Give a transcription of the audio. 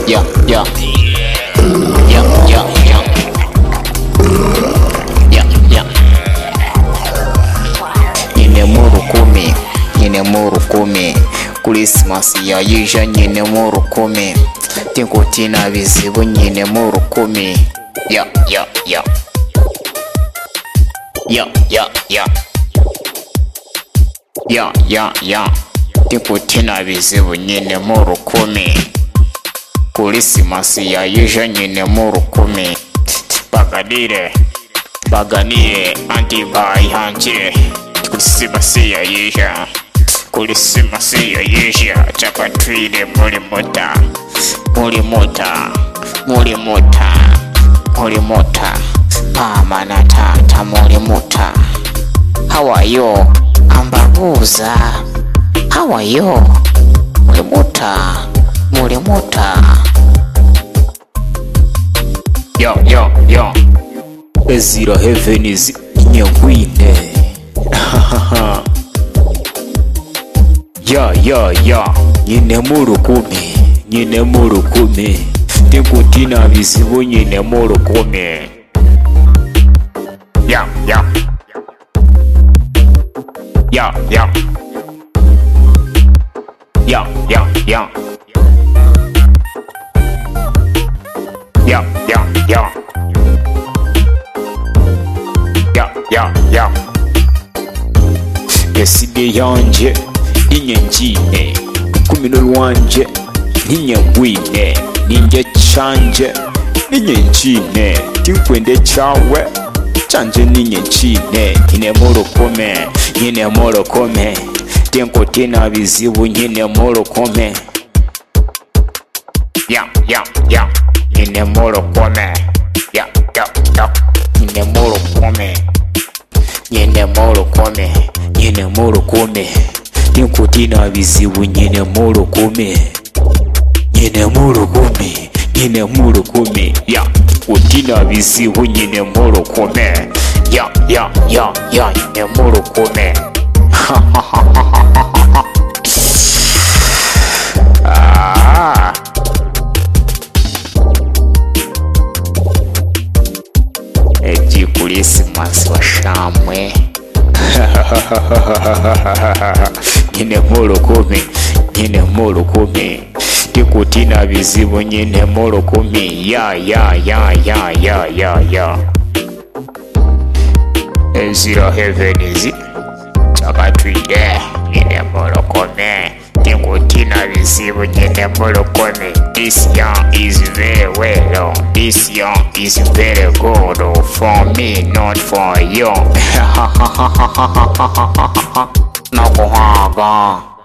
yeah, yeah, yeah, yeah, yeah, yeah. Nyine mu rukumi, nyine mu rukumi, Christmas yayija nyine mu rukumi, tinkuti na bizibu nyine mu rukumi, yeah, yeah, yeah, yeah, yeah, yeah, yeah, yeah, yeah. Tinkuti na bizibu nyine mu rukumi, Christmas yayija nyine mu rukumi. Baganire anti bai hanje, Christmas yayija, Christmas yayija. Chapatwile muri mota, pamana tata muri mota. How are you? Ambabuza. How are you? Muri mota. Yo. Ezira heaven is nyangwine. Ya. Nyine mu rukumi, tinkuti na bizibu nyine mu rukumi. Ya. Eside yanje ninyenjine, kumino lwanje ninyengwine, ninje chanje ninyenjine, tinkwende chawe chanje ninyenjine. Nyine mu rukumi, tinkuti na bizibu nyine mu rukumi. Yeah. Nyine mu rukumi, yeah. Nyine mu rukumi, tinkuti na bizibu nyine mu rukumi. Nyine mu rukumi, yeah. Tinkuti na bizibu nyine mu rukumi. Yeah. Nyine mu rukumi. Eji Christmas washamwe. Nyine mu rukumi, tinkuti na bizibu nyine mu rukumi. Ya. Ezira heaven is chakatwile nyine mu rukumi, tinkuti na bizibu nyine mu rukumi. This year is very well. This year is very good for me, not for you. Nakuhaga.